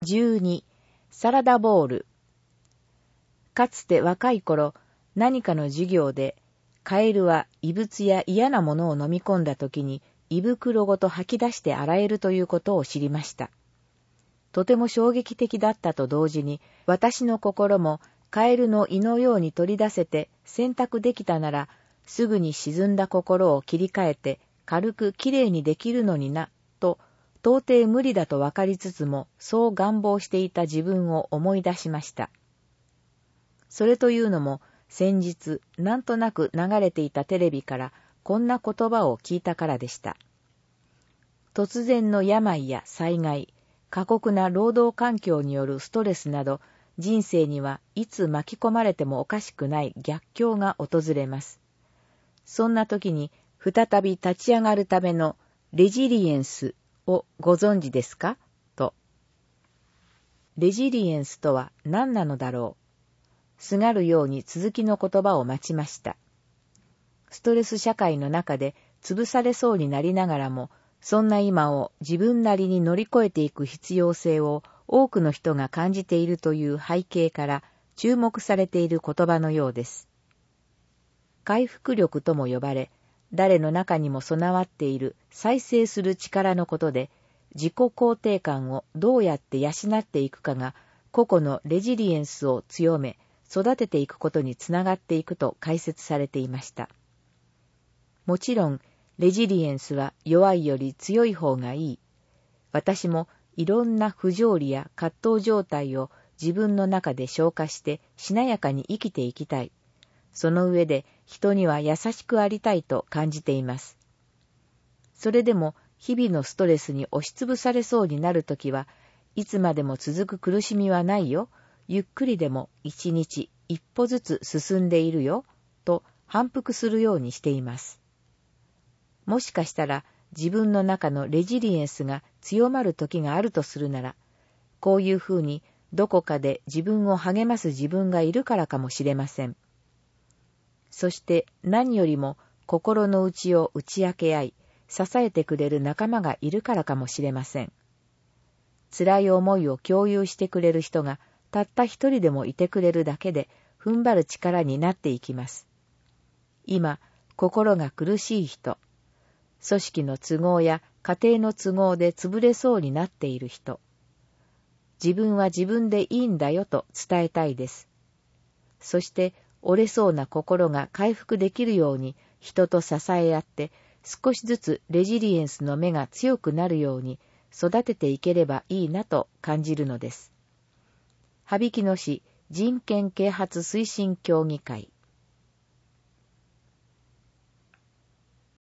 12、サラダボール。かつて若い頃、何かの授業で、カエルは異物や嫌なものを飲み込んだ時に胃袋ごと吐き出して洗えるということを知りました。とても衝撃的だったと同時に、私の心もカエルの胃のように取り出せて洗濯できたなら、すぐに沈んだ心を切り替えて軽くきれいにできるのにな、と、到底無理だと分かりつつも、そう願望していた自分を思い出しました。それというのも、先日、なんとなく流れていたテレビからこんな言葉を聞いたからでした。突然の病や災害、過酷な労働環境によるストレスなど、人生にはいつ巻き込まれてもおかしくない逆境が訪れます。そんな時に再び立ち上がるためのレジリエンスをご存知ですかと。レジリエンスとは何なのだろう。すがるように続きの言葉を待ちました。ストレス社会の中で潰されそうになりながらも、そんな今を自分なりに乗り越えていく必要性を多くの人が感じているという背景から注目されている言葉のようです。回復力とも呼ばれ、誰の中にも備わっている再生する力のことで、自己肯定感をどうやって養っていくかが個々のレジリエンスを強め、育てていくことにつながっていくと解説されていました。もちろん、レジリエンスは弱いより強い方がいい。私もいろんな不条理や葛藤状態を自分の中で消化してしなやかに生きていきたい。その上で人には優しくありたいと感じています。それでも日々のストレスに押しつぶされそうになるときは、いつまでも続く苦しみはないよ。ゆっくりでも一日一歩ずつ進んでいるよ、と反復するようにしています。もしかしたら自分の中のレジリエンスが強まる時があるとするなら、こういうふうにどこかで自分を励ます自分がいるからかもしれません。そして何よりも心の内を打ち明け合い、支えてくれる仲間がいるからかもしれません。辛い思いを共有してくれる人がたった一人でもいてくれるだけで踏ん張る力になっていきます。今、心が苦しい人、組織の都合や家庭の都合で潰れそうになっている人、自分は自分でいいんだよと伝えたいです。そして折れそうな心が回復できるように人と支え合って少しずつレジリエンスの目が強くなるように育てていければいいなと感じるのです。羽曳野市人権啓発推進協議会